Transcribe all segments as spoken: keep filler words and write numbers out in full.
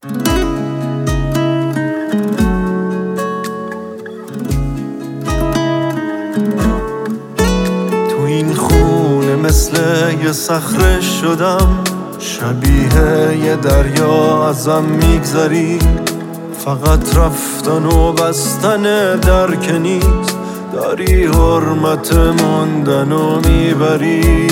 تو این خونه مثل یه صخره شدم، شبیه یه دریا ازم میگذری. فقط رفتن و بستن در که نیست، داری حرمت موندن و میبری.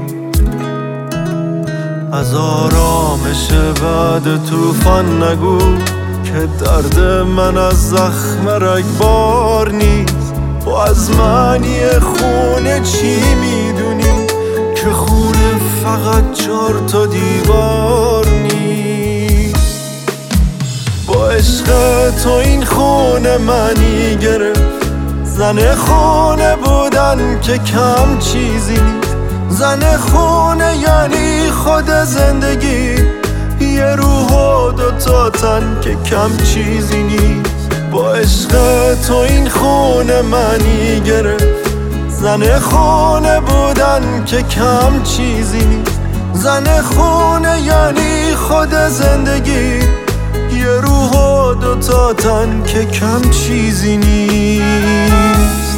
از آرامش بعد طوفان نگو که درد من از زخم رگبار نیست. تو از معنی خونه چی میدونی که خونه فقط چار تا دیوار نیست؟ با عشق تو این خونه معنی گرفت، زن خونه بودن که کم چیزی نیست. زن خونه یعنی خود زندگی، یه روح و دوتا تن که کم چیزی نیست. با عشق تو این خونه معنی گرفت، زن خونه بودن که کم چیزی نیست. زن خونه یعنی خود زندگی، یه روح و دوتا تن که کم چیزی نیست.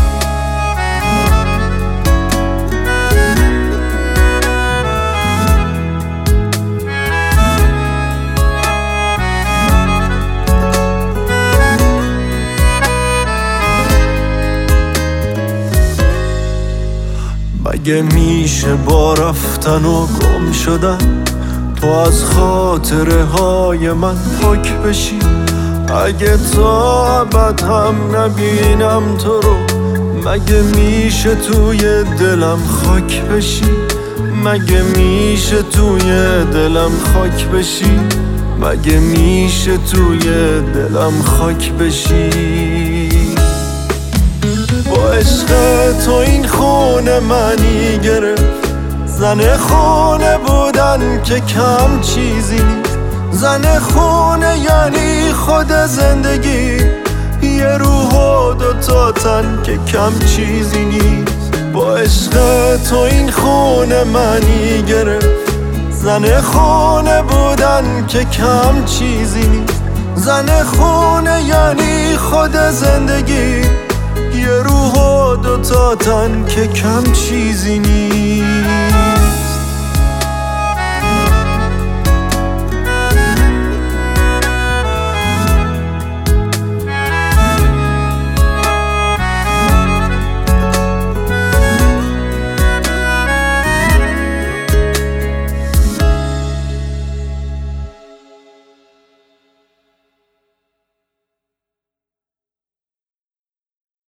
مگه میشه با رفتن و گم شدن تو از خاطره های من پاک بشی؟ اگه تا ابد هم نبینم تو رو، مگه میشه توی دلم خاک بشی؟ مگه میشه توی دلم خاک بشی؟ مگه میشه توی دلم خاک بشی؟ با عشق تو این خونه معنی گرفت، زن خونه بودن که کم چیزی نیست. زن خونه یعنی خود زندگی، یه روح و دوتا تن که کم چیزی نیست. با عشق تو این خونه معنی گرفت، زن خونه بودن که کم چیزی نیست. زن خونه یعنی خود زندگی، یه روح و دوتا تن که کم چیزی نیست.